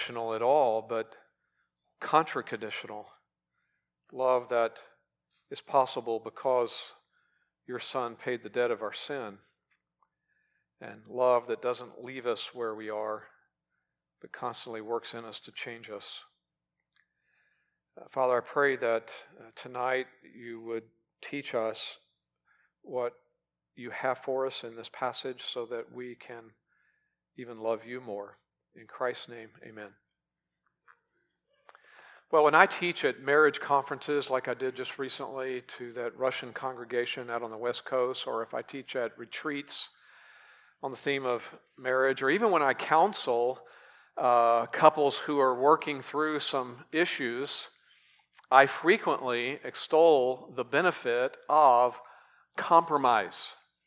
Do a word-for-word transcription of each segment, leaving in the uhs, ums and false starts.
conditional at all, but contra-conditional. Love that is possible because your Son paid the debt of our sin. And love that doesn't leave us where we are, but constantly works in us to change us. Uh, Father, I pray that uh, tonight you would teach us what you have for us in this passage so that we can even love you more. In Christ's name, amen. Well, when I teach at marriage conferences like I did just recently to that Russian congregation out on the West Coast, or if I teach at retreats on the theme of marriage, or even when I counsel uh, couples who are working through some issues, I frequently extol the benefit of compromise.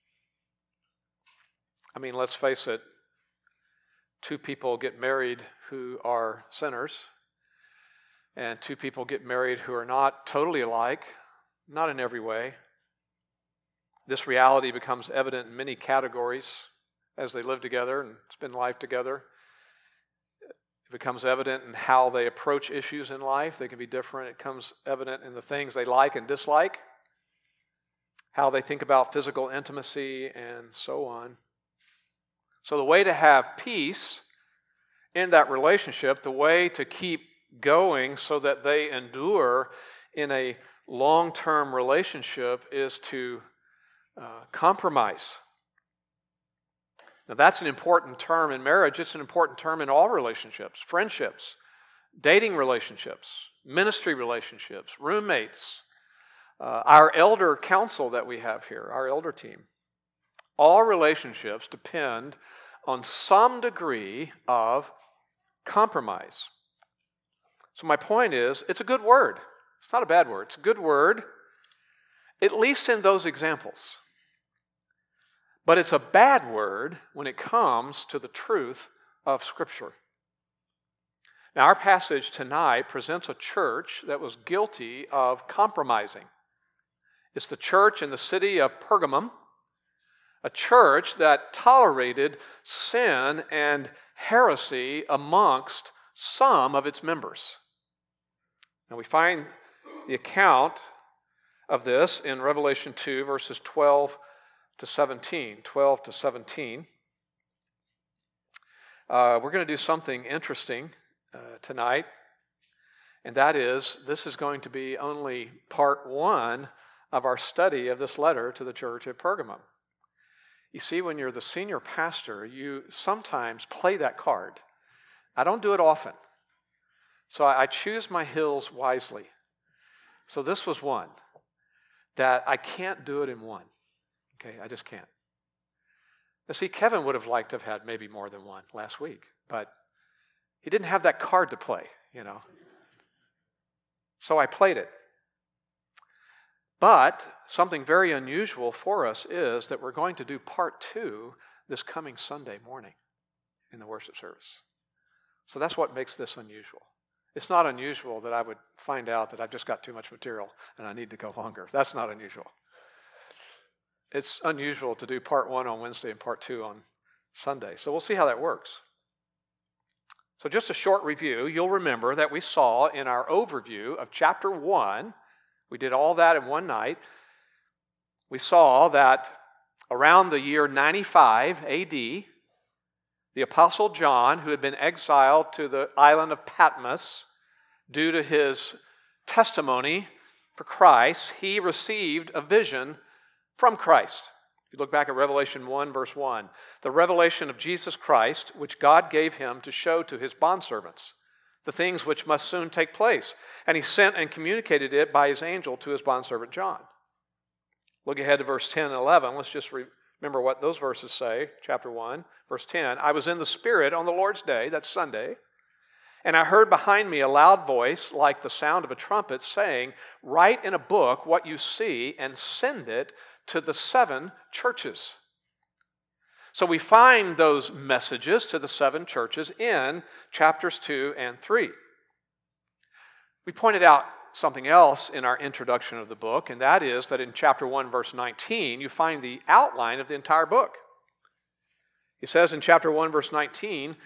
I mean, let's face it, two people get married who are sinners, and two people get married who are not totally alike, not in every way. This reality becomes evident in many categories as they live together and spend life together. It becomes evident in how they approach issues in life. They can be different. It becomes evident in the things they like and dislike, how they think about physical intimacy, and so on. So the way to have peace in that relationship, the way to keep going so that they endure in a long-term relationship, is to uh, compromise. Now that's an important term in marriage. It's an important term in all relationships, friendships, dating relationships, ministry relationships, roommates, uh, our elder council that we have here, our elder team. All relationships depend on some degree of compromise. So my point is, it's a good word. It's not a bad word. It's a good word, at least in those examples. But it's a bad word when it comes to the truth of Scripture. Now, our passage tonight presents a church that was guilty of compromising. It's the church in the city of Pergamum, a church that tolerated sin and heresy amongst some of its members. Now, we find the account of this in Revelation two, verses twelve to seventeen. twelve to seventeen. Uh, we're going to do something interesting uh, tonight, and that is, this is going to be only part one of our study of this letter to the church at Pergamum. You see, when you're the senior pastor, you sometimes play that card. I don't do it often. So I choose my hills wisely. So this was one that I can't do it in one. Okay, I just can't. Now see, Kevin would have liked to have had maybe more than one last week, but he didn't have that card to play, you know. So I played it. But something very unusual for us is that we're going to do part two this coming Sunday morning in the worship service. So that's what makes this unusual. It's not unusual that I would find out that I've just got too much material and I need to go longer. That's not unusual. It's unusual to do part one on Wednesday and part two on Sunday. So we'll see how that works. So just a short review. You'll remember that we saw in our overview of chapter one, we did all that in one night. We saw that around the year ninety-five A D, the Apostle John, who had been exiled to the island of Patmos due to his testimony for Christ, he received a vision from Christ. If you look back at Revelation one, verse one, the revelation of Jesus Christ, which God gave him to show to his bondservants, the things which must soon take place. And he sent and communicated it by his angel to his bondservant John. Look ahead to verse ten and eleven. Let's just re- remember what those verses say. Chapter one, verse ten. I was in the Spirit on the Lord's day, that's Sunday, and I heard behind me a loud voice like the sound of a trumpet saying, write in a book what you see and send it to the seven churches. So we find those messages to the seven churches in chapters two and three. We pointed out something else in our introduction of the book, and that is that in chapter one, verse nineteen, you find the outline of the entire book. He says in chapter one, verse nineteen,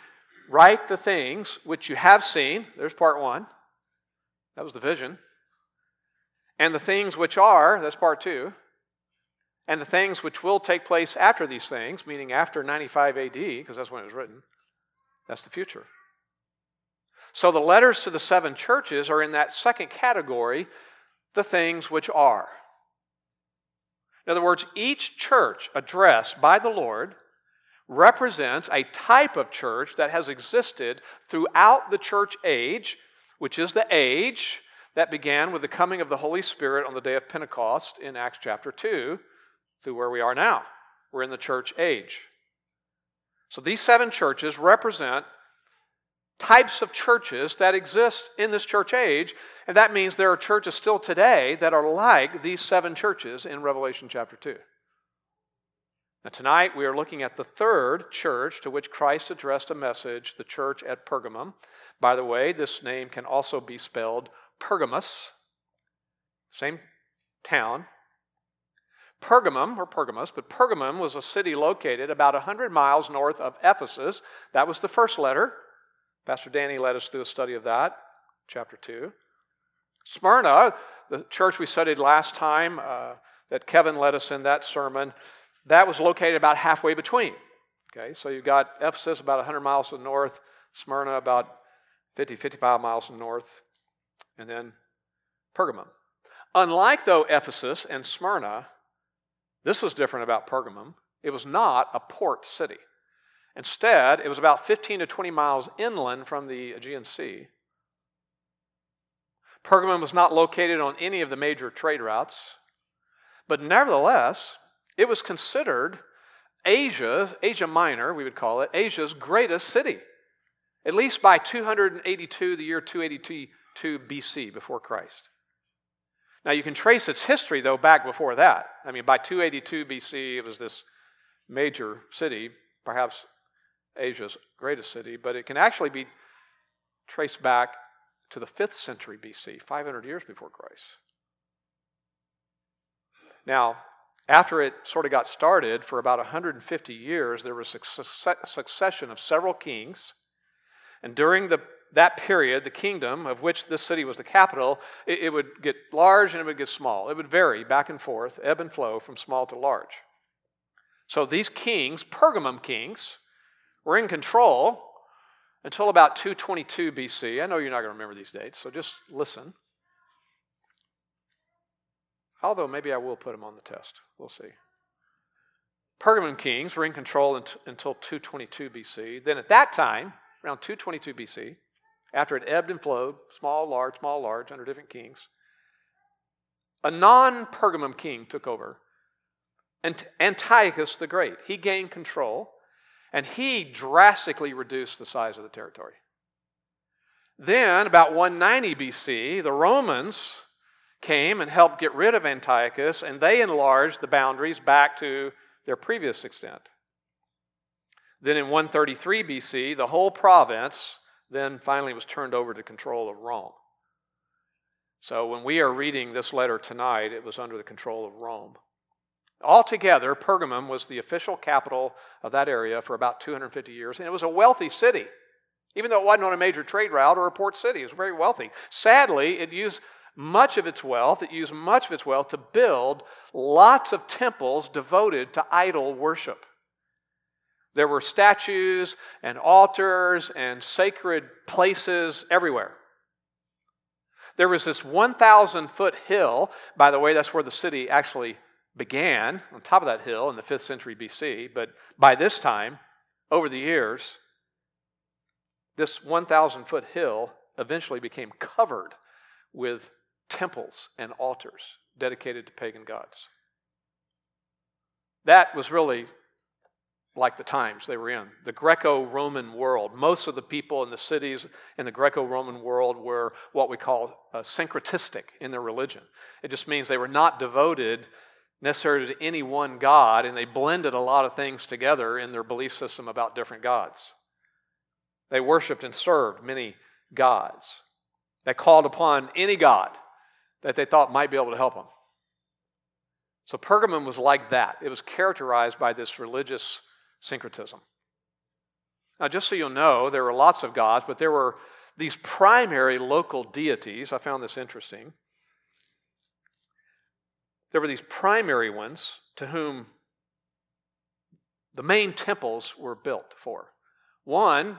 write the things which you have seen. There's part one. That was the vision. And the things which are, that's part two. And the things which will take place after these things, meaning after ninety-five A D, because that's when it was written, that's the future. So the letters to the seven churches are in that second category, the things which are. In other words, each church addressed by the Lord represents a type of church that has existed throughout the church age, which is the age that began with the coming of the Holy Spirit on the day of Pentecost in Acts chapter two, through where we are now. We're in the church age. So these seven churches represent types of churches that exist in this church age, and that means there are churches still today that are like these seven churches in Revelation chapter two. Now tonight we are looking at the third church to which Christ addressed a message, the church at Pergamum. By the way, this name can also be spelled Pergamus, same town. Pergamum, or Pergamus, but Pergamum was a city located about one hundred miles north of Ephesus. That was the first letter. Pastor Danny led us through a study of that, chapter two. Smyrna, the church we studied last time, uh, that Kevin led us in that sermon, that was located about halfway between. Okay, so you've got Ephesus about one hundred miles to the north, Smyrna about fifty, fifty-five miles to the north, and then Pergamum. Unlike, though, Ephesus and Smyrna, this was different about Pergamum. It was not a port city. Instead, it was about fifteen to twenty miles inland from the Aegean Sea. Pergamum was not located on any of the major trade routes, but nevertheless, it was considered Asia, Asia Minor, we would call it, Asia's greatest city, at least by two hundred eighty-two, the year two eighty-two B C, before Christ. Now, you can trace its history, though, back before that. I mean, by two eighty-two B C, it was this major city, perhaps Asia's greatest city, but it can actually be traced back to the fifth century B C, five hundred years before Christ. Now, after it sort of got started, for about one hundred fifty years, there was a succession of several kings, and during the that period, the kingdom of which this city was the capital, it, it would get large and it would get small. It would vary back and forth, ebb and flow from small to large. So these kings, Pergamum kings, were in control until about two twenty-two B C. I know you're not going to remember these dates, so just listen. Although maybe I will put them on the test. We'll see. Pergamum kings were in control until two twenty-two B C. Then at that time, around two twenty-two B C, after it ebbed and flowed, small, large, small, large, under different kings, a non-Pergamum king took over, Antiochus the Great. He gained control, and he drastically reduced the size of the territory. Then, about one ninety B C, the Romans came and helped get rid of Antiochus, and they enlarged the boundaries back to their previous extent. Then in one thirty-three B C, the whole province then finally was turned over to control of Rome. So when we are reading this letter tonight, it was under the control of Rome. Altogether, Pergamum was the official capital of that area for about two hundred fifty years, and it was a wealthy city. Even though it wasn't on a major trade route or a port city, it was very wealthy. Sadly, it used much of its wealth, it used much of its wealth to build lots of temples devoted to idol worship. There were statues and altars and sacred places everywhere. There was this one thousand foot hill. By the way, that's where the city actually began, on top of that hill in the fifth century B C. But by this time, over the years, this one thousand foot hill eventually became covered with temples and altars dedicated to pagan gods. That was really like the times they were in. The Greco-Roman world. Most of the people in the cities in the Greco-Roman world were what we call uh, syncretistic in their religion. It just means they were not devoted necessarily to any one god, and they blended a lot of things together in their belief system about different gods. They worshipped and served many gods. They called upon any god that they thought might be able to help them. So Pergamum was like that. It was characterized by this religious syncretism. Now, just so you'll know, there were lots of gods, but there were these primary local deities. I found this interesting. There were these primary ones to whom the main temples were built for. One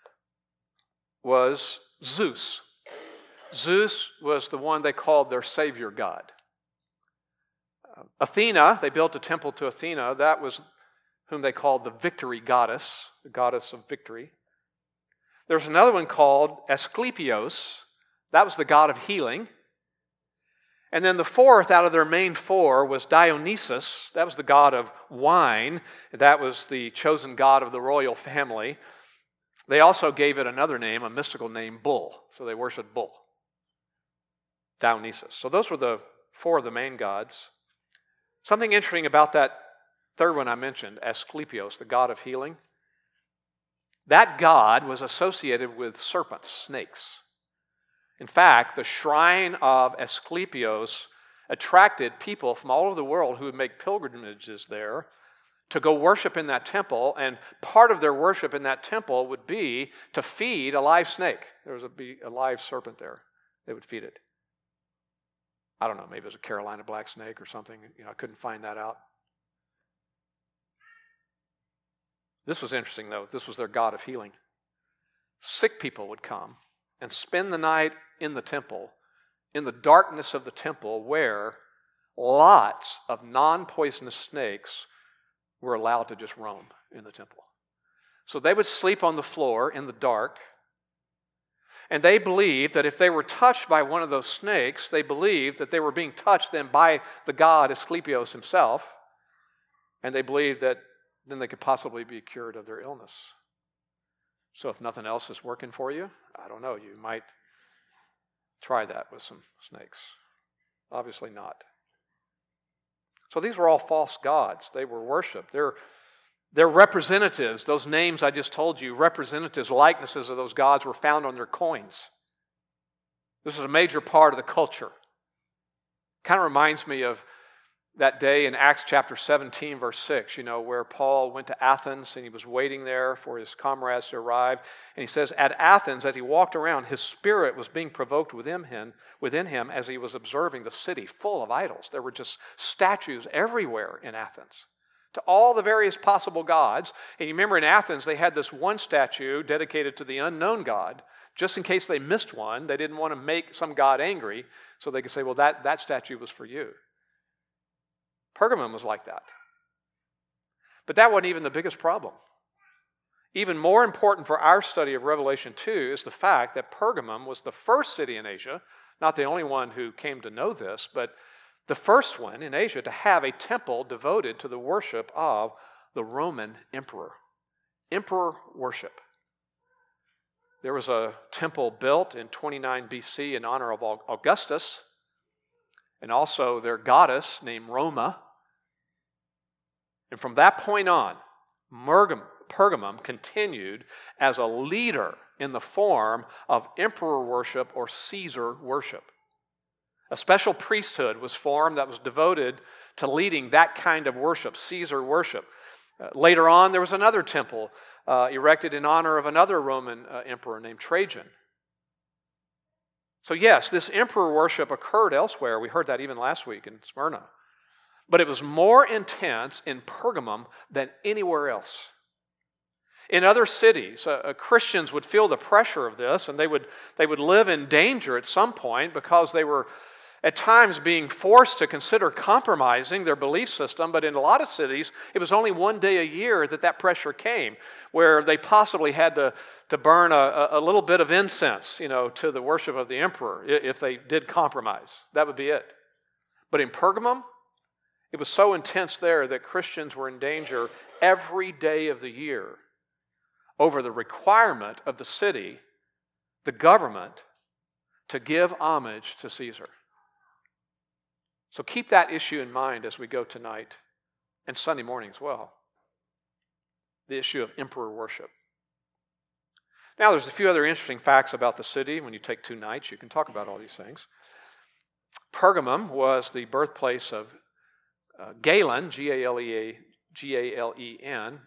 was Zeus. Zeus was the one they called their savior god. Uh, Athena, they built a temple to Athena. That was whom they called the victory goddess, the goddess of victory. There's another one called Asclepios. That was the god of healing. And then the fourth out of their main four was Dionysus. That was the god of wine. That was the chosen god of the royal family. They also gave it another name, a mystical name, Bull. So they worshiped Bull. Dionysus. So those were the four of the main gods. Something interesting about that third one I mentioned, Asclepios, the god of healing. That god was associated with serpents, snakes. In fact, the shrine of Asclepios attracted people from all over the world who would make pilgrimages there to go worship in that temple, and part of their worship in that temple would be to feed a live snake. There was a, be a live serpent there. They would feed it. I don't know, maybe it was a Carolina black snake or something. You know, I couldn't find that out. This was interesting, though. This was their god of healing. Sick people would come and spend the night in the temple, in the darkness of the temple, where lots of non-poisonous snakes were allowed to just roam in the temple. So they would sleep on the floor in the dark, and they believed that if they were touched by one of those snakes, they believed that they were being touched then by the god Asclepios himself, and they believed that then they could possibly be cured of their illness. So if nothing else is working for you, I don't know, you might try that with some snakes. Obviously not. So these were all false gods. They were worshipped. They're, they're representatives. Those names I just told you, representatives, likenesses of those gods were found on their coins. This is a major part of the culture. Kind of reminds me of that day in Acts chapter seventeen, verse six, you know, where Paul went to Athens and he was waiting there for his comrades to arrive. And he says, at Athens, as he walked around, his spirit was being provoked within him, within him as he was observing the city full of idols. There were just statues everywhere in Athens to all the various possible gods. And you remember in Athens, they had this one statue dedicated to the unknown god. Just in case they missed one, they didn't want to make some god angry, so they could say, well, that, that statue was for you. Pergamum was like that. But that wasn't even the biggest problem. Even more important for our study of Revelation two is the fact that Pergamum was the first city in Asia, not the only one who came to know this, but the first one in Asia to have a temple devoted to the worship of the Roman emperor. Emperor worship. There was a temple built in twenty-nine B C in honor of Augustus, and also their goddess named Roma. And from that point on, Pergamum continued as a leader in the form of emperor worship or Caesar worship. A special priesthood was formed that was devoted to leading that kind of worship, Caesar worship. Uh, later on, there was another temple uh, erected in honor of another Roman uh, emperor named Trajan. So yes, this emperor worship occurred elsewhere. We heard that even last week in Smyrna. But it was more intense in Pergamum than anywhere else. In other cities, uh, uh, Christians would feel the pressure of this, and they would, they would live in danger at some point because they were at times being forced to consider compromising their belief system. But in a lot of cities, it was only one day a year that that pressure came, where they possibly had to, to burn a, a little bit of incense, you know, to the worship of the emperor if they did compromise. That would be it. But in Pergamum, it was so intense there that Christians were in danger every day of the year over the requirement of the city, the government, to give homage to Caesar. So keep that issue in mind as we go tonight and Sunday morning as well. The issue of emperor worship. Now, there's a few other interesting facts about the city. When you take two nights, you can talk about all these things. Pergamum was the birthplace of uh, Galen, G A L E A, G A L E N,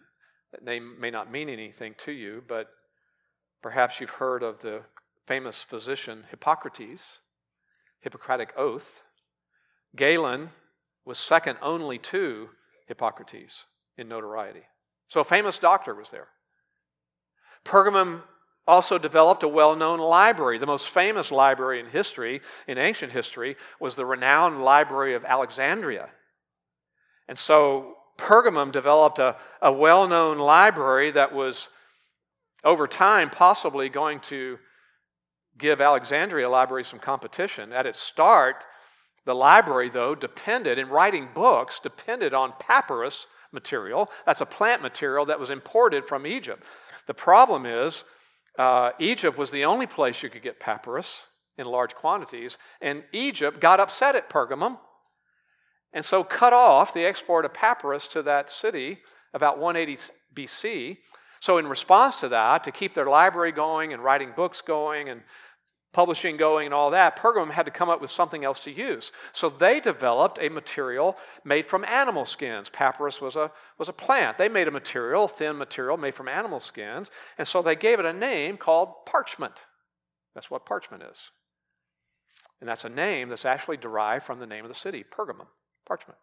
That name may not mean anything to you, but perhaps you've heard of the famous physician Hippocrates, Hippocratic Oath. Galen was second only to Hippocrates in notoriety. So a famous doctor was there. Pergamum also developed a well-known library. The most famous library in history, in ancient history, was the renowned Library of Alexandria. And so Pergamum developed a, a well-known library that was, over time, possibly going to give Alexandria Library some competition. At its start, the library, though, depended, in writing books, depended on papyrus material. That's a plant material that was imported from Egypt. The problem is, uh, Egypt was the only place you could get papyrus in large quantities, and Egypt got upset at Pergamum, and so cut off the export of papyrus to that city about one eighty B C. So in response to that, to keep their library going and writing books going and publishing going and all that, Pergamum had to come up with something else to use. So they developed a material made from animal skins. Papyrus was a, was a plant. They made a material, thin material, made from animal skins, and so they gave it a name called parchment. That's what parchment is. And that's a name that's actually derived from the name of the city, Pergamum, parchment.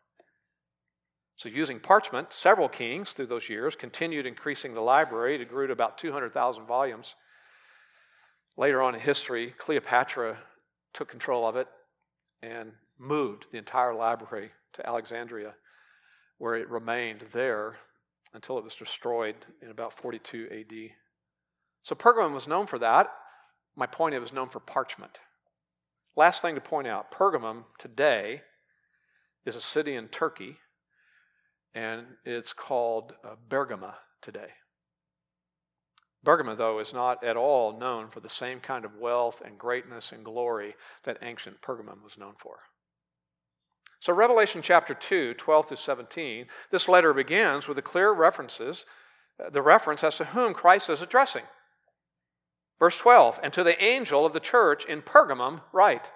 So using parchment, several kings through those years continued increasing the library. It grew to about two hundred thousand volumes. Later on in history, Cleopatra took control of it and moved the entire library to Alexandria, where it remained there until it was destroyed in about forty-two A D. So Pergamum was known for that. My point, it was known for parchment. Last thing to point out, Pergamum today is a city in Turkey, and it's called uh, Bergama today. Bergama, though, is not at all known for the same kind of wealth and greatness and glory that ancient Pergamum was known for. So Revelation chapter two, twelve through seventeen, this letter begins with the clear references, uh, the reference as to whom Christ is addressing. Verse twelve, and to the angel of the church in Pergamum write.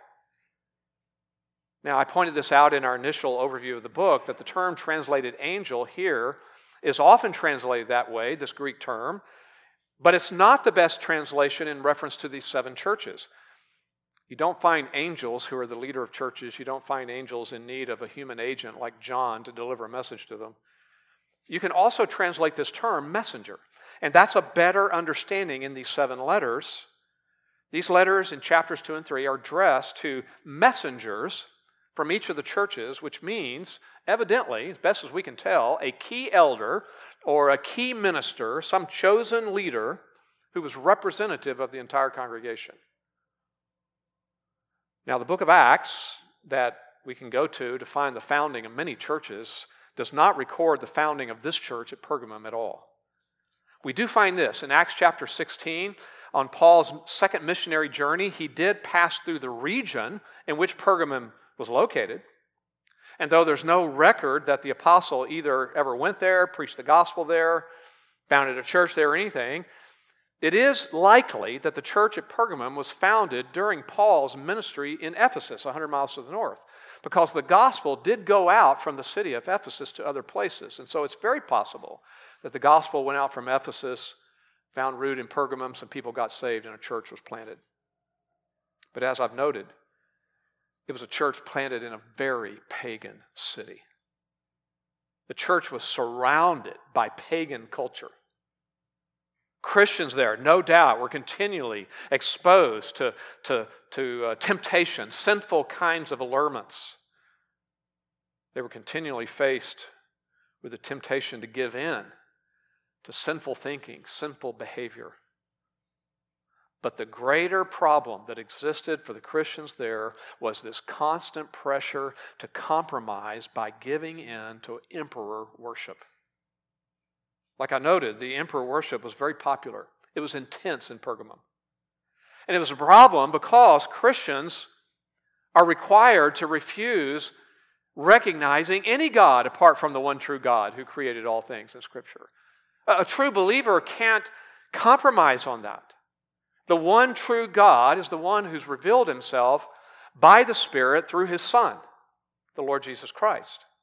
Now, I pointed this out in our initial overview of the book, that the term translated angel here is often translated that way, this Greek term, but it's not the best translation in reference to these seven churches. You don't find angels who are the leader of churches. You don't find angels in need of a human agent like John to deliver a message to them. You can also translate this term messenger, and that's a better understanding in these seven letters. These letters in chapters two and three are addressed to messengers from each of the churches, which means, evidently, as best as we can tell, a key elder or a key minister, some chosen leader who was representative of the entire congregation. Now, the book of Acts that we can go to to find the founding of many churches does not record the founding of this church at Pergamum at all. We do find this in Acts chapter sixteen. On Paul's second missionary journey, he did pass through the region in which Pergamum was located. And though there's no record that the apostle either ever went there, preached the gospel there, founded a church there or anything, it is likely that the church at Pergamum was founded during Paul's ministry in Ephesus, one hundred miles to the north, because the gospel did go out from the city of Ephesus to other places. And so it's very possible that the gospel went out from Ephesus, found root in Pergamum, some people got saved, and a church was planted. But as I've noted, it was a church planted in a very pagan city. The church was surrounded by pagan culture. Christians there, no doubt, were continually exposed to, to, to uh, temptation, sinful kinds of allurements. They were continually faced with the temptation to give in to sinful thinking, sinful behavior. But the greater problem that existed for the Christians there was this constant pressure to compromise by giving in to emperor worship. Like I noted, the emperor worship was very popular. It was intense in Pergamum. And it was a problem because Christians are required to refuse recognizing any God apart from the one true God who created all things in Scripture. A true believer can't compromise on that. The one true God is the one who's revealed himself by the Spirit through his Son, the Lord Jesus Christ.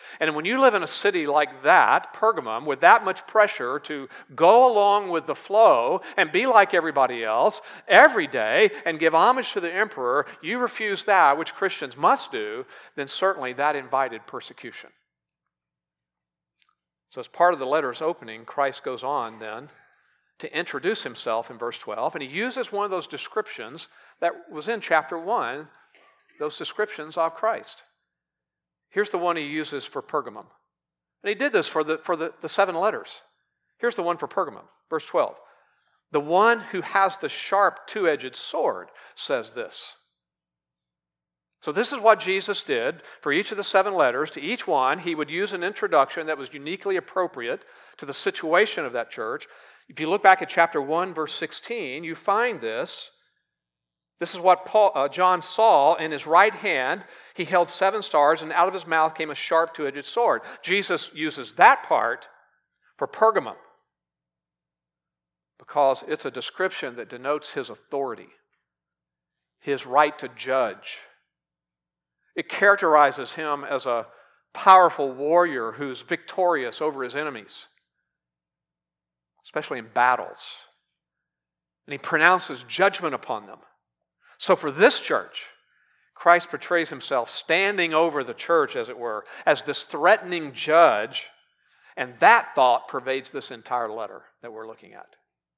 And when you live in a city like that, Pergamum, with that much pressure to go along with the flow and be like everybody else every day and give homage to the emperor, you refuse that, which Christians must do, then certainly that invited persecution. So as part of the letter's opening, Christ goes on then to introduce himself in verse twelve, and he uses one of those descriptions that was in chapter one, those descriptions of Christ. Here's the one he uses for Pergamum. And he did this for the, for the, the seven letters. Here's the one for Pergamum, verse twelve. The one who has the sharp two-edged sword says this. So this is what Jesus did for each of the seven letters. To each one, he would use an introduction that was uniquely appropriate to the situation of that church. If you look back at chapter one, verse sixteen, you find this. This is what Paul, uh, John saw. In his right hand, he held seven stars, and out of his mouth came a sharp two-edged sword. Jesus uses that part for Pergamum because it's a description that denotes his authority, his right to judge. It characterizes him as a powerful warrior who's victorious over his enemies, especially in battles. And he pronounces judgment upon them. So for this church, Christ portrays himself standing over the church, as it were, as this threatening judge, and that thought pervades this entire letter that we're looking at.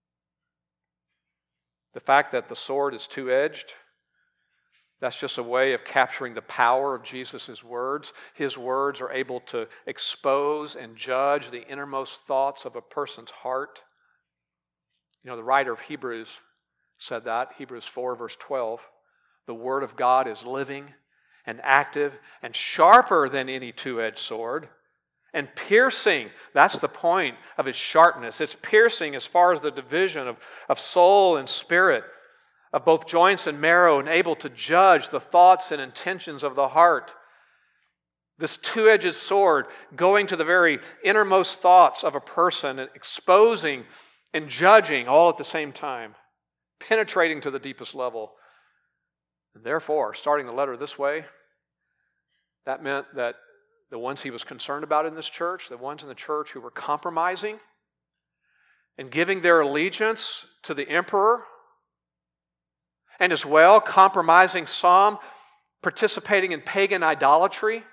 The fact that the sword is two-edged, that's just a way of capturing the power of Jesus' words. His words are able to expose and judge the innermost thoughts of a person's heart. You know, the writer of Hebrews said that, Hebrews four, verse twelve. The word of God is living and active and sharper than any two-edged sword and piercing. That's the point of its sharpness. It's piercing as far as the division of, of soul and spirit, of both joints and marrow, and able to judge the thoughts and intentions of the heart. This two-edged sword going to the very innermost thoughts of a person and exposing and judging all at the same time, penetrating to the deepest level. And therefore, starting the letter this way, that meant that the ones he was concerned about in this church, the ones in the church who were compromising and giving their allegiance to the emperor, and as well compromising some, participating in pagan idolatry,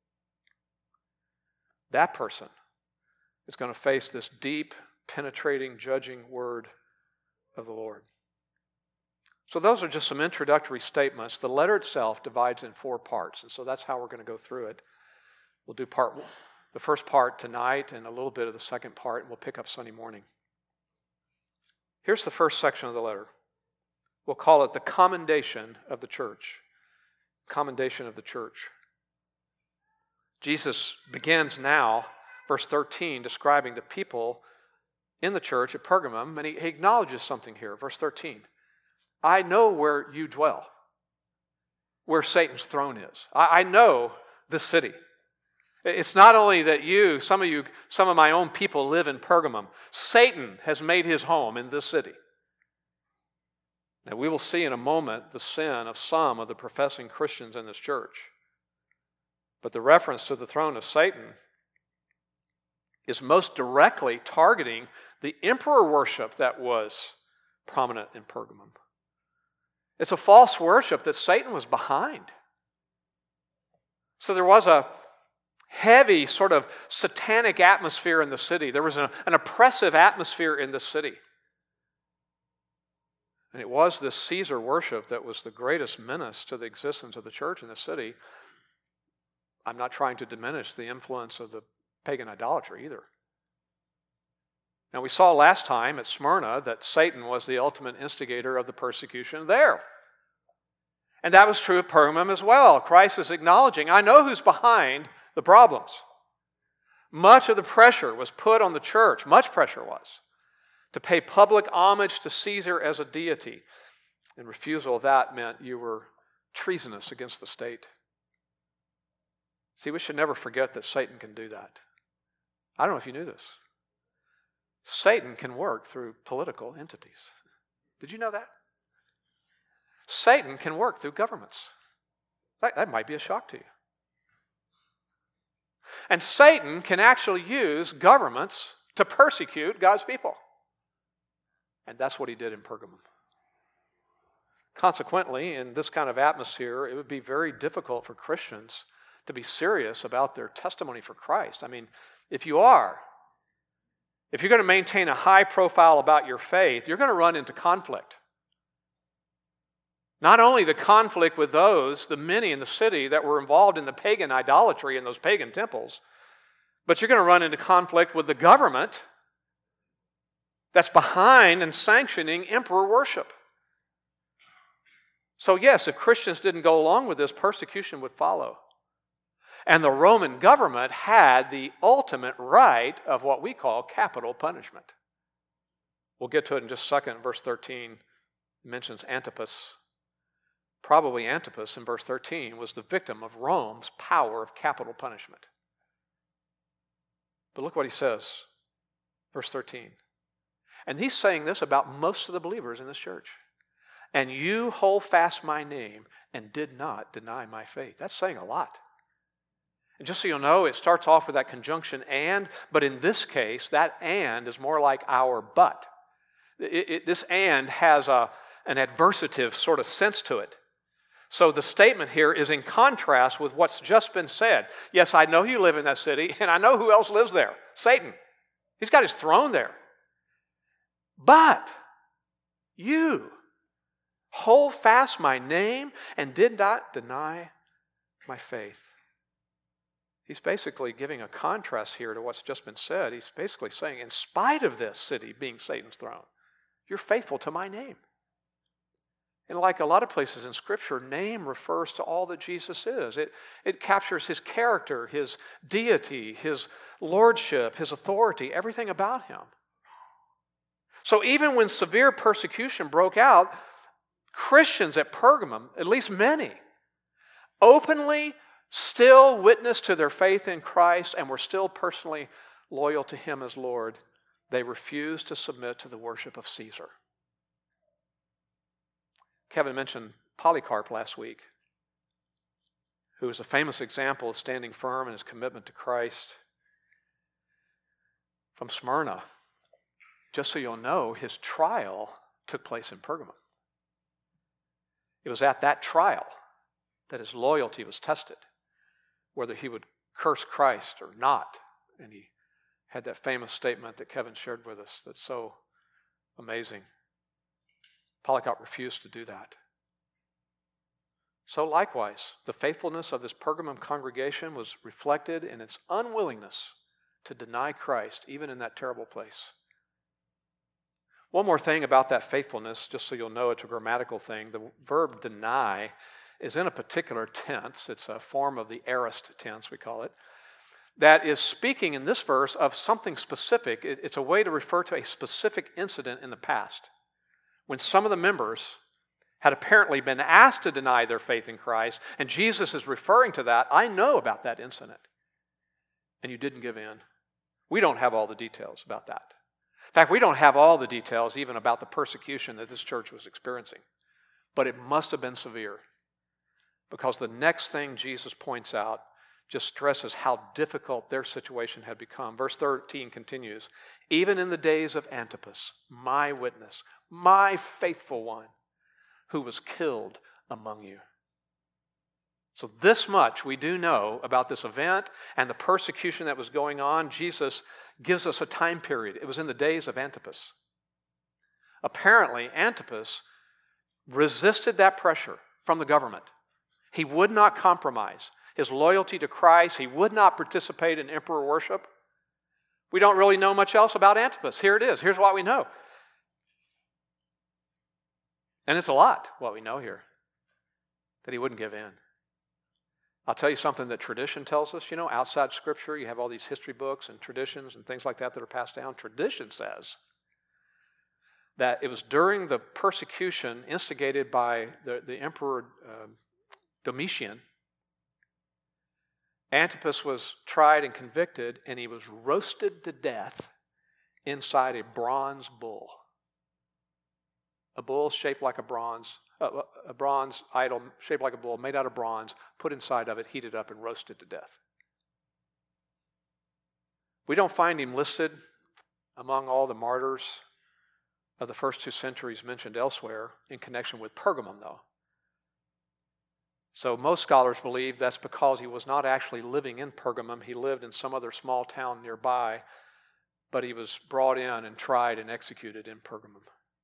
that person is going to face this deep, penetrating, judging word of the Lord. So those are just some introductory statements. The letter itself divides in four parts, and so that's how we're going to go through it. We'll do part one, the first part tonight and a little bit of the second part, and we'll pick up Sunday morning. Here's the first section of the letter. We'll call it the commendation of the church. Commendation of the church. Jesus begins now, verse thirteen, describing the people in the church at Pergamum, and he, he acknowledges something here. Verse thirteen. I know where you dwell, where Satan's throne is. I, I know this city. It's not only that you, some of you, some of my own people live in Pergamum. Satan has made his home in this city. Now, we will see in a moment the sin of some of the professing Christians in this church. But the reference to the throne of Satan is most directly targeting the emperor worship that was prominent in Pergamum. It's a false worship that Satan was behind. So there was a heavy sort of satanic atmosphere in the city. There was an, an oppressive atmosphere in the city. And it was this Caesar worship that was the greatest menace to the existence of the church in the city. I'm not trying to diminish the influence of the pagan idolatry either. Now, we saw last time at Smyrna that Satan was the ultimate instigator of the persecution there. And that was true of Pergamum as well. Christ is acknowledging, I know who's behind the problems. Much of the pressure was put on the church, much pressure was, to pay public homage to Caesar as a deity. And refusal of that meant you were treasonous against the state. See, we should never forget that Satan can do that. I don't know if you knew this. Satan can work through political entities. Did you know that? Satan can work through governments. That, that might be a shock to you. And Satan can actually use governments to persecute God's people. And that's what he did in Pergamum. Consequently, in this kind of atmosphere, it would be very difficult for Christians to be serious about their testimony for Christ. I mean, if you are, if you're going to maintain a high profile about your faith, you're going to run into conflict. Not only the conflict with those, the many in the city that were involved in the pagan idolatry in those pagan temples, but you're going to run into conflict with the government that's behind and sanctioning emperor worship. So yes, if Christians didn't go along with this, persecution would follow. And the Roman government had the ultimate right of what we call capital punishment. We'll get to it in just a second. Verse thirteen mentions Antipas. Probably Antipas in verse thirteen was the victim of Rome's power of capital punishment. But look what he says, verse thirteen. And he's saying this about most of the believers in this church. And you hold fast my name and did not deny my faith. That's saying a lot. And just so you'll know, it starts off with that conjunction and, but in this case, that and is more like our but. It, it, this and has a, an adversative sort of sense to it. So the statement here is in contrast with what's just been said. Yes, I know you live in that city, and I know who else lives there. Satan. He's got his throne there. But you hold fast my name and did not deny my faith. He's basically giving a contrast here to what's just been said. He's basically saying, in spite of this city being Satan's throne, you're faithful to my name. And like a lot of places in Scripture, name refers to all that Jesus is. It, it captures his character, his deity, his lordship, his authority, everything about him. So even when severe persecution broke out, Christians at Pergamum, at least many, openly still witnessed to their faith in Christ and were still personally loyal to him as Lord. They refused to submit to the worship of Caesar. Kevin mentioned Polycarp last week, who is a famous example of standing firm in his commitment to Christ. From Smyrna, just so you'll know, his trial took place in Pergamum. It was at that trial that his loyalty was tested, whether he would curse Christ or not. And he had that famous statement that Kevin shared with us that's so amazing. Polycarp refused to do that. So likewise, the faithfulness of this Pergamum congregation was reflected in its unwillingness to deny Christ, even in that terrible place. One more thing about that faithfulness, just so you'll know it's a grammatical thing. The verb deny is in a particular tense. It's a form of the aorist tense, we call it, that is speaking in this verse of something specific. It's a way to refer to a specific incident in the past, when some of the members had apparently been asked to deny their faith in Christ, and Jesus is referring to that. I know about that incident, and you didn't give in. We don't have all the details about that. In fact, we don't have all the details even about the persecution that this church was experiencing, but it must have been severe, because the next thing Jesus points out just stresses how difficult their situation had become. Verse thirteen continues, even in the days of Antipas, my witness, my faithful one, who was killed among you. So this much we do know about this event and the persecution that was going on. Jesus gives us a time period. It was in the days of Antipas. Apparently, Antipas resisted that pressure from the government. He would not compromise his loyalty to Christ. He would not participate in emperor worship. We don't really know much else about Antipas. Here it is. Here's what we know. And it's a lot, what we know here, that he wouldn't give in. I'll tell you something that tradition tells us. You know, outside Scripture, you have all these history books and traditions and things like that that are passed down. Tradition says that it was during the persecution instigated by the, the Emperor uh, Domitian. Antipas was tried and convicted, and he was roasted to death inside a bronze bull. A bull shaped like a bronze, uh, a bronze idol shaped like a bull, made out of bronze, put inside of it, heated up, and roasted to death. We don't find him listed among all the martyrs of the first two centuries mentioned elsewhere in connection with Pergamum, though. So most scholars believe that's because he was not actually living in Pergamum. He lived in some other small town nearby, but he was brought in and tried and executed in Pergamum.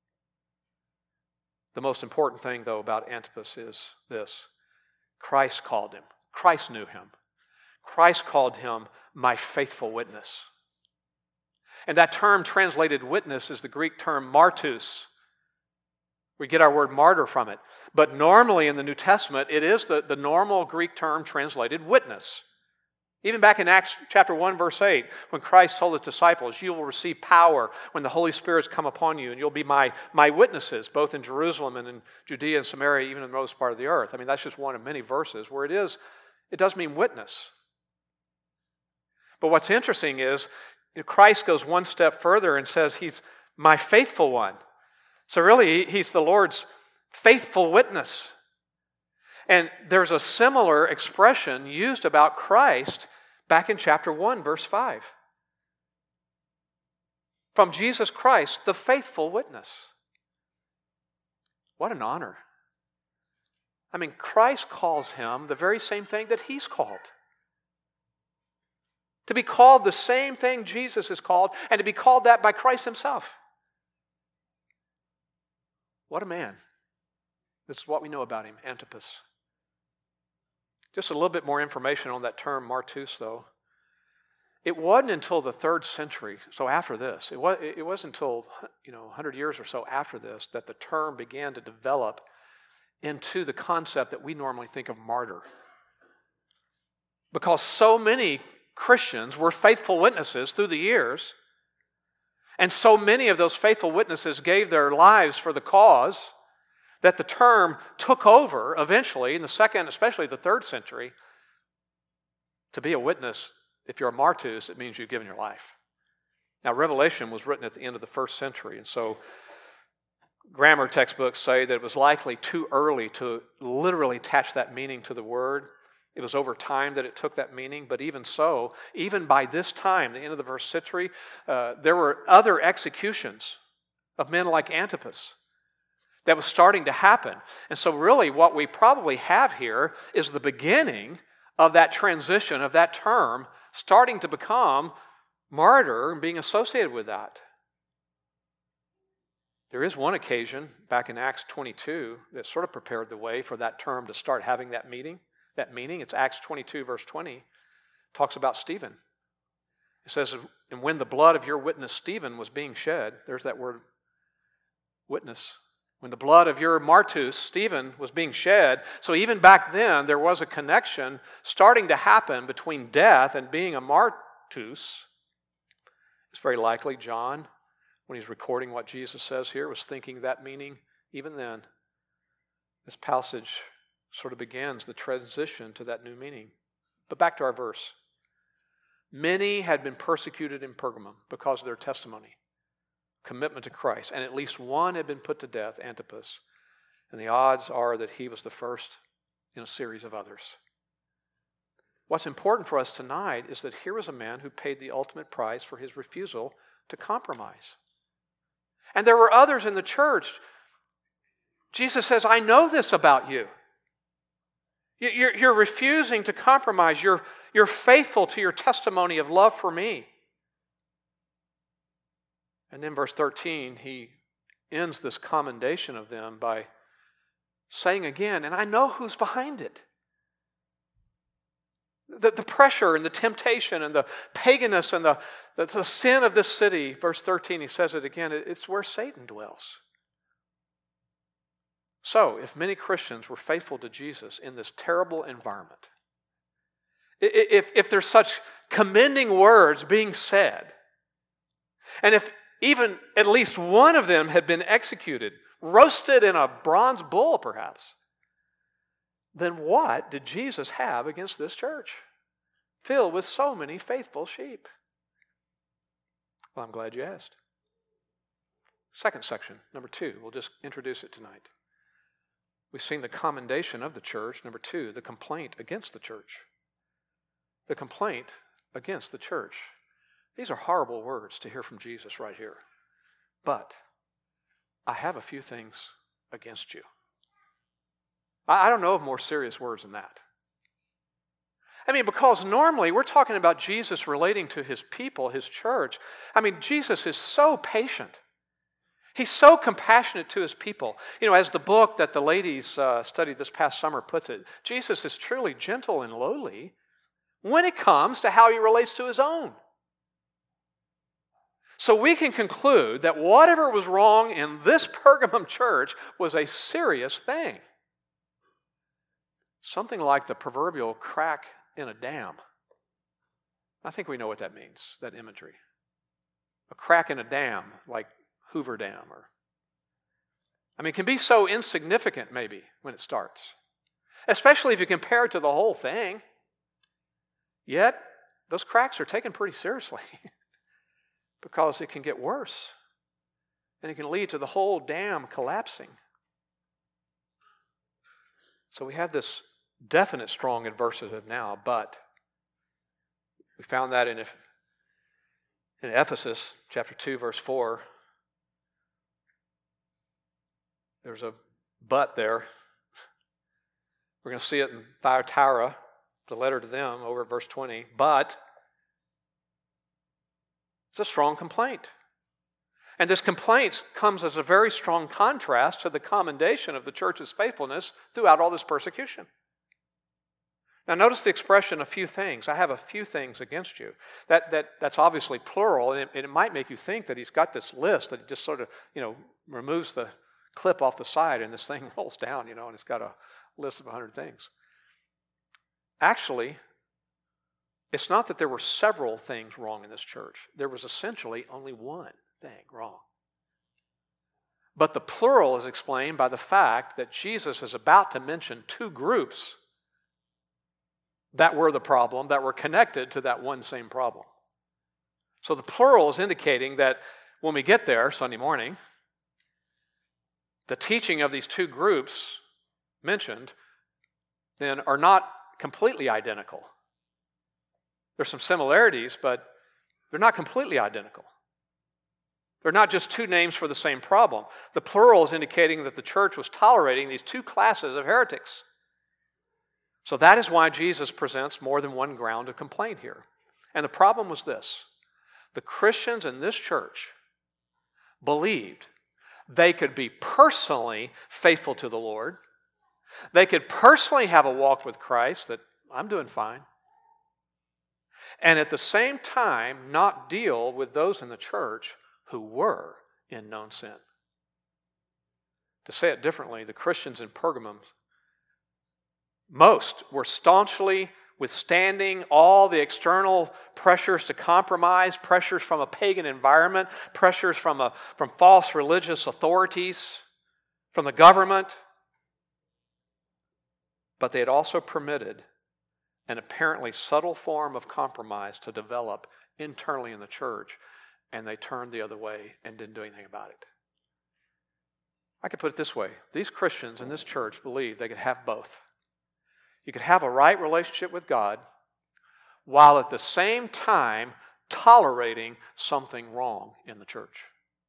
The most important thing, though, about Antipas is this. Christ called him. Christ knew him. Christ called him my faithful witness. And that term translated witness is the Greek term martus. We get our word martyr from it. But normally in the New Testament, it is the, the normal Greek term translated witness. Even back in Acts chapter one, verse eight, when Christ told his disciples, you will receive power when the Holy Spirit's come upon you, and you'll be my, my witnesses, both in Jerusalem and in Judea and Samaria, even in the most part of the earth. I mean, that's just one of many verses where it is, it does mean witness. But what's interesting is, Christ goes one step further and says he's my faithful one. So really, he's the Lord's faithful witness. And there's a similar expression used about Christ back in chapter one, verse five. From Jesus Christ, the faithful witness. What an honor. I mean, Christ calls him the very same thing that he's called. To be called the same thing Jesus is called, and to be called that by Christ himself. What a man. This is what we know about him, Antipas. Just a little bit more information on that term, martus, though. It wasn't until the third century, so after this, it, was, it wasn't until, you know, one hundred years or so after this that the term began to develop into the concept that we normally think of martyr. Because so many Christians were faithful witnesses through the years, and so many of those faithful witnesses gave their lives for the cause that the term took over eventually in the second, especially the third century. To be a witness, if you're a martus, it means you've given your life. Now, Revelation was written at the end of the first century, and so grammar textbooks say that it was likely too early to literally attach that meaning to the word. It was over time that it took that meaning, but even so, even by this time, the end of the first century, uh, there were other executions of men like Antipas that was starting to happen. And so really what we probably have here is the beginning of that transition, of that term, starting to become martyr and being associated with that. There is one occasion back in Acts twenty-two that sort of prepared the way for that term to start having that meaning. That meaning, it's Acts twenty-two, verse twenty, talks about Stephen. It says, and when the blood of your witness Stephen was being shed, there's that word witness. When the blood of your martus, Stephen, was being shed, so even back then there was a connection starting to happen between death and being a martus. It's very likely John, when he's recording what Jesus says here, was thinking that meaning even then. This passage sort of begins the transition to that new meaning. But back to our verse. Many had been persecuted in Pergamum because of their testimony, commitment to Christ, and at least one had been put to death, Antipas, and the odds are that he was the first in a series of others. What's important for us tonight is that here was a man who paid the ultimate price for his refusal to compromise. And there were others in the church. Jesus says, I know this about you. You're, you're refusing to compromise. You're, you're faithful to your testimony of love for me. And then verse thirteen, he ends this commendation of them by saying again, and I know who's behind it. The, the pressure and the temptation and the paganism and the, the, the sin of this city, verse thirteen, he says it again, it's where Satan dwells. So, if many Christians were faithful to Jesus in this terrible environment, if, if there's such commending words being said, and if even at least one of them had been executed, roasted in a bronze bull perhaps, then what did Jesus have against this church, filled with so many faithful sheep? Well, I'm glad you asked. Second section, number two, we'll just introduce it tonight. We've seen the commendation of the church. Number two, the complaint against the church. The complaint against the church. These are horrible words to hear from Jesus right here. But I have a few things against you. I don't know of more serious words than that. I mean, because normally we're talking about Jesus relating to his people, his church. I mean, Jesus is so patient. He's so compassionate to his people. You know, as the book that the ladies uh, studied this past summer puts it, Jesus is truly gentle and lowly when it comes to how he relates to his own. So we can conclude that whatever was wrong in this Pergamum church was a serious thing. Something like the proverbial crack in a dam. I think we know what that means, that imagery. A crack in a dam, like Hoover Dam. Or, I mean, it can be so insignificant maybe when it starts, especially if you compare it to the whole thing. Yet, those cracks are taken pretty seriously because it can get worse and it can lead to the whole dam collapsing. So we have this definite strong adversative now, but we found that in, in Ephesus chapter two, verse four. There's a but there. We're going to see it in Thyatira, the letter to them, over at verse twenty. But it's a strong complaint. And this complaint comes as a very strong contrast to the commendation of the church's faithfulness throughout all this persecution. Now notice the expression, a few things. I have a few things against you. That, that, that's obviously plural, and it, and it might make you think that he's got this list that he just sort of, you know, removes the clip off the side and this thing rolls down, you know, and it's got a list of a hundred things. Actually, it's not that there were several things wrong in this church. There was essentially only one thing wrong. But the plural is explained by the fact that Jesus is about to mention two groups that were the problem, that were connected to that one same problem. So the plural is indicating that when we get there Sunday morning, the teaching of these two groups mentioned then are not completely identical. There's some similarities, but they're not completely identical. They're not just two names for the same problem. The plural is indicating that the church was tolerating these two classes of heretics. So that is why Jesus presents more than one ground of complaint here. And the problem was this. The Christians in this church believed they could be personally faithful to the Lord. They could personally have a walk with Christ that I'm doing fine. And at the same time, not deal with those in the church who were in known sin. To say it differently, the Christians in Pergamum, most were staunchly withstanding all the external pressures to compromise, pressures from a pagan environment, pressures from, a, from false religious authorities, from the government. But they had also permitted an apparently subtle form of compromise to develop internally in the church, and they turned the other way and didn't do anything about it. I could put it this way. These Christians in this church believed they could have both. You could have a right relationship with God while at the same time tolerating something wrong in the church.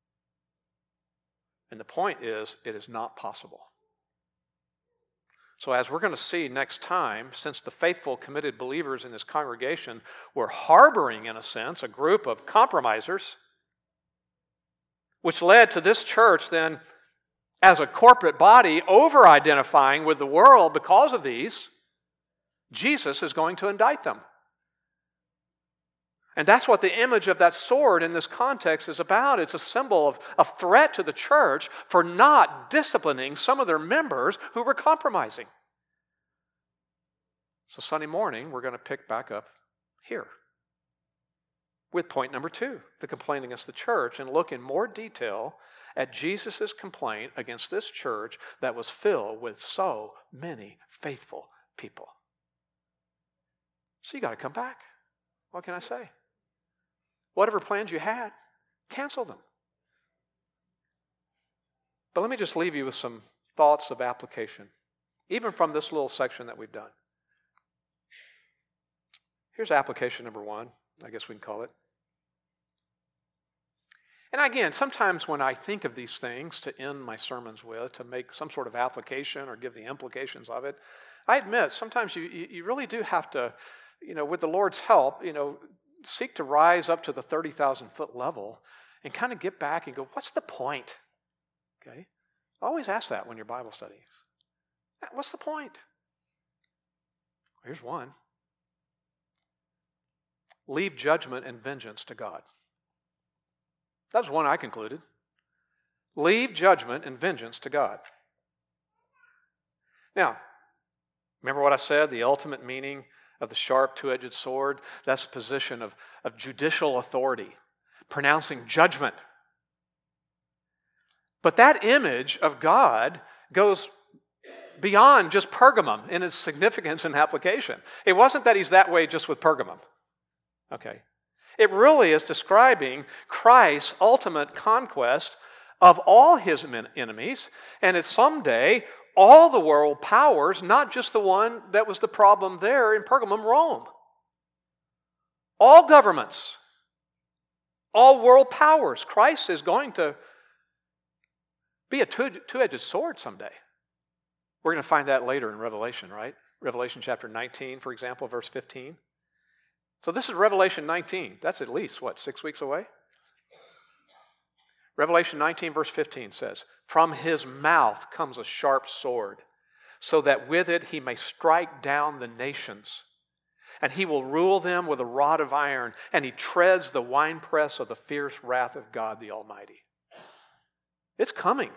And the point is, it is not possible. So as we're going to see next time, since the faithful, committed believers in this congregation were harboring, in a sense, a group of compromisers, which led to this church then, as a corporate body, over-identifying with the world because of these, Jesus is going to indict them. And that's what the image of that sword in this context is about. It's a symbol of a threat to the church for not disciplining some of their members who were compromising. So Sunday morning, we're going to pick back up here with point number two, the complaint against the church, and look in more detail at Jesus' complaint against this church that was filled with so many faithful people. So you got to come back. What can I say? Whatever plans you had, cancel them. But let me just leave you with some thoughts of application, even from this little section that we've done. Here's application number one, I guess we can call it. And again, sometimes when I think of these things to end my sermons with, to make some sort of application or give the implications of it, I admit sometimes you, you really do have to, you know, with the Lord's help, you know, seek to rise up to the thirty thousand foot level and kind of get back and go, what's the point? Okay? Always ask that when your Bible studies. What's the point? Here's one. Leave judgment and vengeance to God. That's one I concluded. Leave judgment and vengeance to God. Now, remember what I said, the ultimate meaning of the sharp two-edged sword? That's a position of, of judicial authority, pronouncing judgment. But that image of God goes beyond just Pergamum in its significance and application. It wasn't that he's that way just with Pergamum. Okay. It really is describing Christ's ultimate conquest of all his enemies, and it's someday all the world powers, not just the one that was the problem there in Pergamum, Rome. All governments, all world powers. Christ is going to be a two-edged sword someday. We're going to find that later in Revelation, right? Revelation chapter nineteen, for example, verse fifteen. So this is Revelation nineteen. That's at least, what, six weeks away? Revelation nineteen, verse fifteen says, "From his mouth comes a sharp sword, so that with it he may strike down the nations. And he will rule them with a rod of iron, and he treads the winepress of the fierce wrath of God the Almighty." It's coming.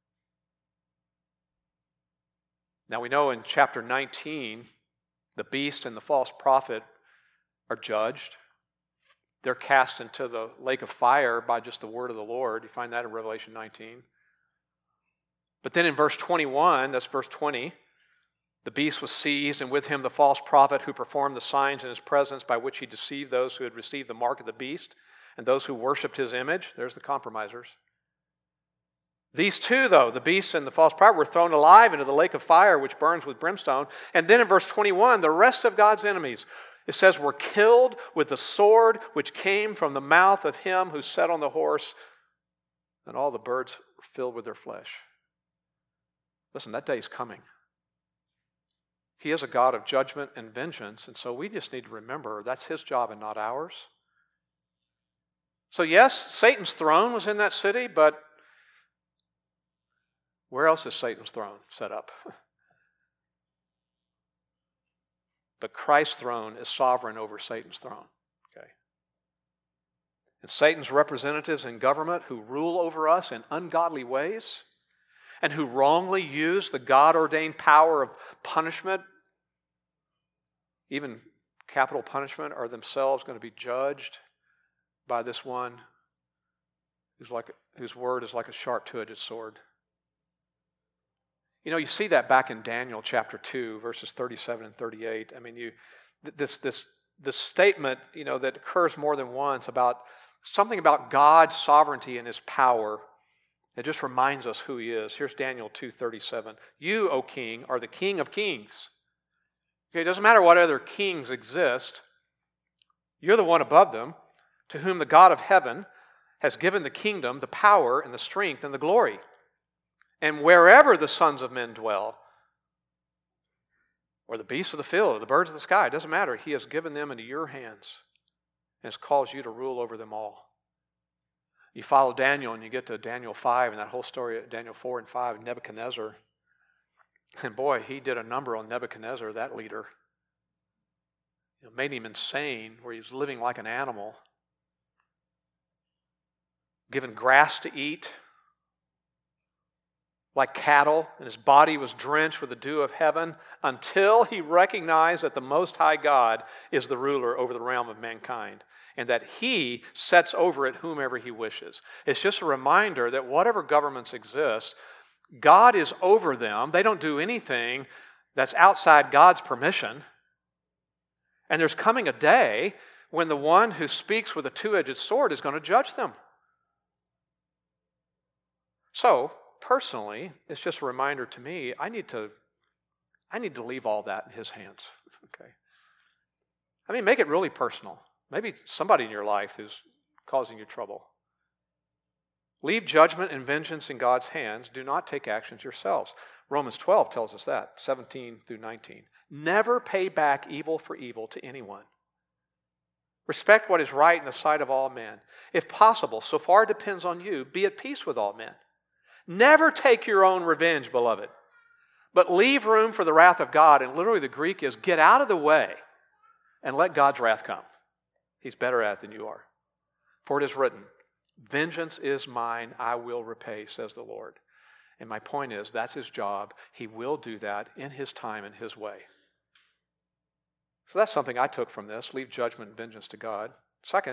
Now we know in chapter nineteen, the beast and the false prophet are judged. They're cast into the lake of fire by just the word of the Lord. You find that in Revelation nineteen. But then in verse twenty-one, that's verse twenty, the beast was seized, and with him the false prophet who performed the signs in his presence by which he deceived those who had received the mark of the beast and those who worshipped his image. There's the compromisers. These two, though, the beast and the false prophet, were thrown alive into the lake of fire which burns with brimstone. And then in verse twenty-one, the rest of God's enemies, it says, were killed with the sword which came from the mouth of him who sat on the horse, and all the birds were filled with their flesh. Listen, that day is coming. He is a God of judgment and vengeance, and so we just need to remember that's his job and not ours. So yes, Satan's throne was in that city, but where else is Satan's throne set up? But Christ's throne is sovereign over Satan's throne. Okay. And Satan's representatives in government who rule over us in ungodly ways and who wrongly use the God-ordained power of punishment, even capital punishment, are themselves going to be judged by this one who's like, whose word is like a sharp two-edged sword. You know, you see that back in Daniel chapter two, verses thirty-seven and thirty-eight. I mean, you this this this statement, you know, that occurs more than once about something about God's sovereignty and his power. It just reminds us who he is. Here's Daniel two thirty-seven. "You, O king, are the king of kings." Okay, it doesn't matter what other kings exist. You're the one above them, to whom the God of heaven has given the kingdom, the power, and the strength, and the glory. And wherever the sons of men dwell, or the beasts of the field, or the birds of the sky, it doesn't matter. He has given them into your hands and has caused you to rule over them all. You follow Daniel and you get to Daniel five and that whole story of Daniel four and five, Nebuchadnezzar. And boy, he did a number on Nebuchadnezzar, that leader. It made him insane, where he was living like an animal, given grass to eat, like cattle, and his body was drenched with the dew of heaven until he recognized that the Most High God is the ruler over the realm of mankind and that he sets over it whomever he wishes. It's just a reminder that whatever governments exist, God is over them. They don't do anything that's outside God's permission. And there's coming a day when the one who speaks with a two-edged sword is going to judge them. So, personally, it's just a reminder to me, I need to, I need to leave all that in his hands. Okay. I mean, make it really personal. Maybe somebody in your life is causing you trouble. Leave judgment and vengeance in God's hands. Do not take actions yourselves. Romans twelve tells us that, seventeen through nineteen. Never pay back evil for evil to anyone. Respect what is right in the sight of all men. If possible, so far it depends on you, be at peace with all men. Never take your own revenge, beloved, but leave room for the wrath of God. And literally the Greek is get out of the way and let God's wrath come. He's better at it than you are. For it is written, vengeance is mine, I will repay, says the Lord. And my point is, that's his job. He will do that in his time and his way. So that's something I took from this. Leave judgment and vengeance to God. Second,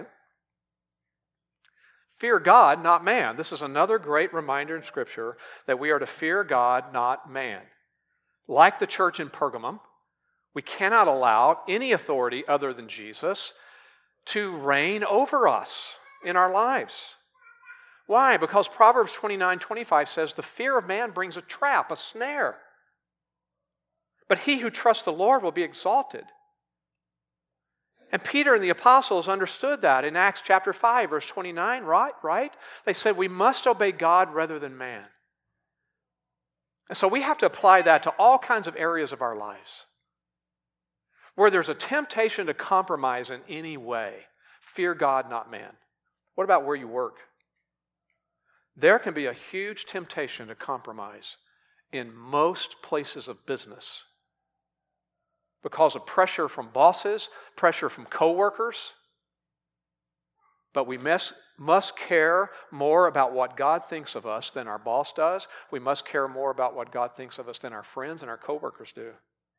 fear God, not man. This is another great reminder in Scripture that we are to fear God, not man. Like the church in Pergamum, we cannot allow any authority other than Jesus to reign over us in our lives. Why? Because Proverbs twenty-nine twenty-five says, the fear of man brings a trap, a snare. But he who trusts the Lord will be exalted. And Peter and the apostles understood that in Acts chapter five, verse twenty-nine, right? right? They said, we must obey God rather than man. And so we have to apply that to all kinds of areas of our lives. Where there's a temptation to compromise in any way, fear God, not man. What about where you work? There can be a huge temptation to compromise in most places of business because of pressure from bosses, pressure from coworkers. But we must, must care more about what God thinks of us than our boss does. We must care more about what God thinks of us than our friends and our coworkers do.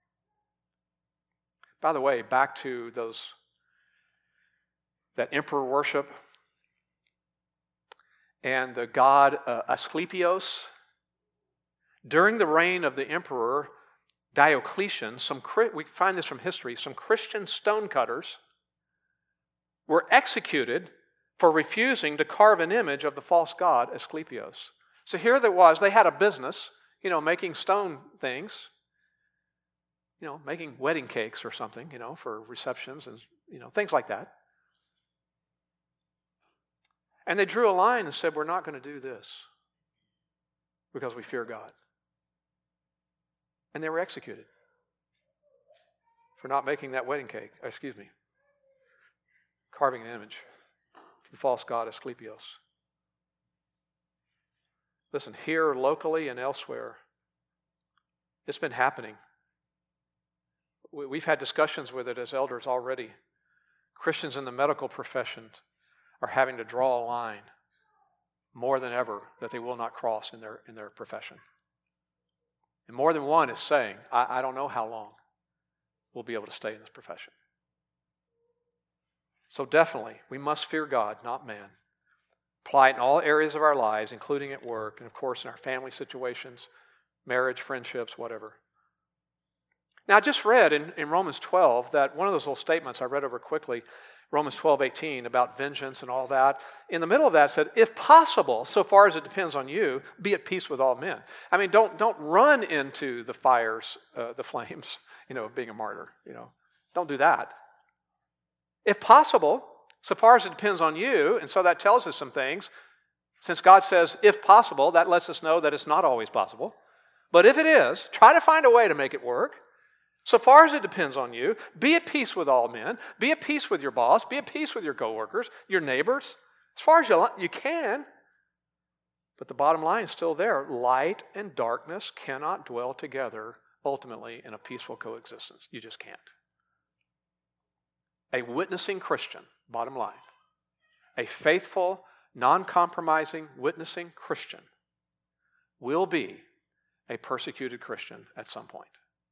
By the way, back to those that emperor worship and the god uh, Asclepios. During the reign of the emperor Diocletian, some we find this from history, some Christian stonecutters were executed for refusing to carve an image of the false god Asclepios. So here there was, they had a business, you know, making stone things, you know, making wedding cakes or something, you know, for receptions and, you know, things like that. And they drew a line and said, we're not going to do this because we fear God. And they were executed for not making that wedding cake, excuse me, carving an image to the false god Asclepios. Listen, here locally and elsewhere, it's been happening. We've had discussions with it as elders already. Christians in the medical profession are having to draw a line more than ever that they will not cross in their, in their profession. And more than one is saying, I, I don't know how long we'll be able to stay in this profession. So definitely, we must fear God, not man. Apply it in all areas of our lives, including at work, and of course in our family situations, marriage, friendships, whatever. Now, I just read in, in Romans twelve that one of those little statements I read over quickly, Romans twelve eighteen, about vengeance and all that. In the middle of that said, if possible, so far as it depends on you, be at peace with all men. I mean, don't don't run into the fires, uh, the flames, you know, being a martyr, you know. Don't do that. If possible, so far as it depends on you, and so that tells us some things. Since God says, if possible, that lets us know that it's not always possible. But if it is, try to find a way to make it work. So far as it depends on you, be at peace with all men. Be at peace with your boss. Be at peace with your coworkers, your neighbors, as far as you, you can. But the bottom line is still there. Light and darkness cannot dwell together ultimately in a peaceful coexistence. You just can't. A witnessing Christian, bottom line, a faithful, non-compromising, witnessing Christian will be a persecuted Christian at some point.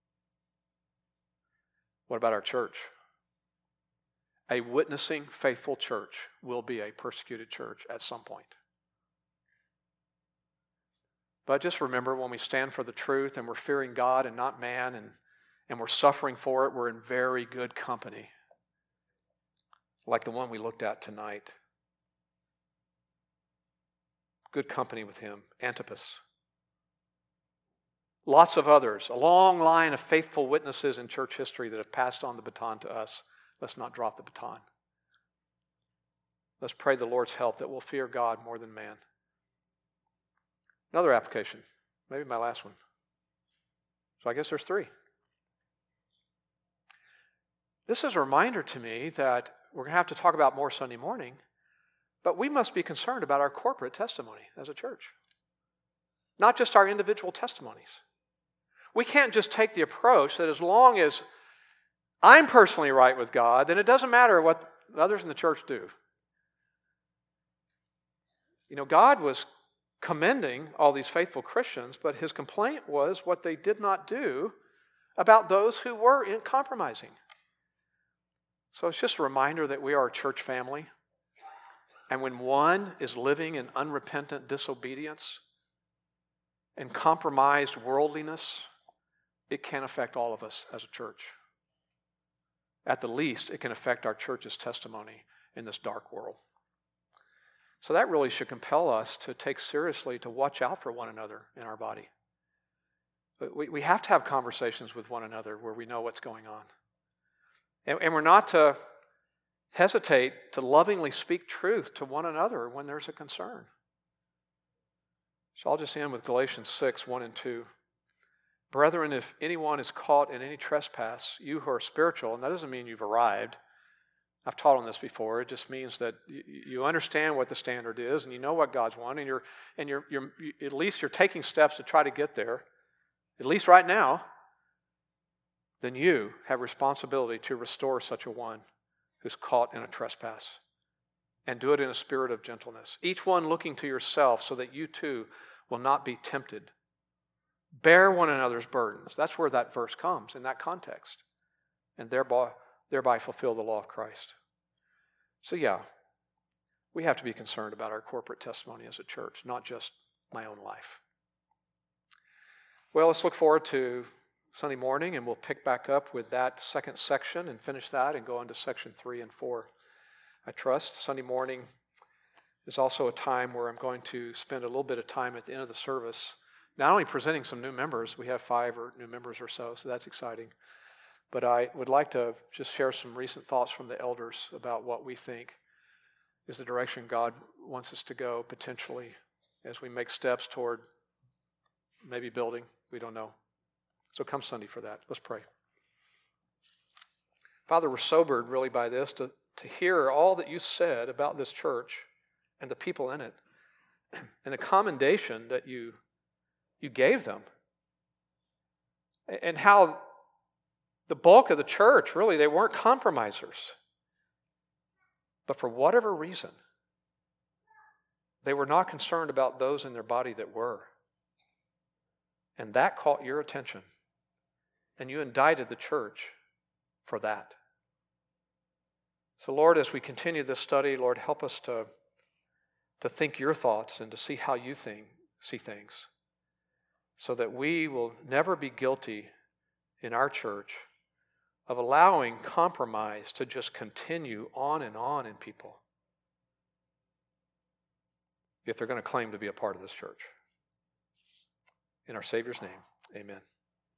What about our church? A witnessing, faithful church will be a persecuted church at some point. But just remember, when we stand for the truth and we're fearing God and not man, and, and we're suffering for it, we're in very good company, like the one we looked at tonight. Good company with him, Antipas. Lots of others, a long line of faithful witnesses in church history that have passed on the baton to us. Let's not drop the baton. Let's pray the Lord's help that we'll fear God more than man. Another application, maybe my last one. So I guess there's three. This is a reminder to me that we're going to have to talk about more Sunday morning, but we must be concerned about our corporate testimony as a church, not just our individual testimonies. We can't just take the approach that as long as I'm personally right with God, then it doesn't matter what others in the church do. You know, God was commending all these faithful Christians, but his complaint was what they did not do about those who were in compromising. So it's just a reminder that we are a church family. And when one is living in unrepentant disobedience and compromised worldliness, it can affect all of us as a church. At the least, it can affect our church's testimony in this dark world. So that really should compel us to take seriously, to watch out for one another in our body. But we, we have to have conversations with one another where we know what's going on. And, and we're not to hesitate to lovingly speak truth to one another when there's a concern. So I'll just end with Galatians six, one and two. Brethren, if anyone is caught in any trespass, you who are spiritual, and that doesn't mean you've arrived. I've taught on this before. It just means that you understand what the standard is, and you know what God's wanting, and you're, and you're, you're, at least you're taking steps to try to get there, at least right now. Then you have responsibility to restore such a one who's caught in a trespass, and do it in a spirit of gentleness. Each one looking to yourself so that you too will not be tempted. Bear one another's burdens. That's where that verse comes, in that context. And thereby, thereby fulfill the law of Christ. So yeah, we have to be concerned about our corporate testimony as a church, not just my own life. Well, let's look forward to Sunday morning, and we'll pick back up with that second section and finish that and go on to section three and four. I trust Sunday morning is also a time where I'm going to spend a little bit of time at the end of the service not only presenting some new members, we have five or new members or so, so that's exciting. But I would like to just share some recent thoughts from the elders about what we think is the direction God wants us to go potentially as we make steps toward maybe building. We don't know. So come Sunday for that. Let's pray. Father, we're sobered really by this to, to hear all that you said about this church and the people in it and the commendation that you You gave them. And how the bulk of the church, really, they weren't compromisers. But for whatever reason, they were not concerned about those in their body that were. And that caught your attention. And you indicted the church for that. So Lord, as we continue this study, Lord, help us to, to think your thoughts and to see how you think, see things, so that we will never be guilty in our church of allowing compromise to just continue on and on in people if they're going to claim to be a part of this church. In our Savior's name, amen.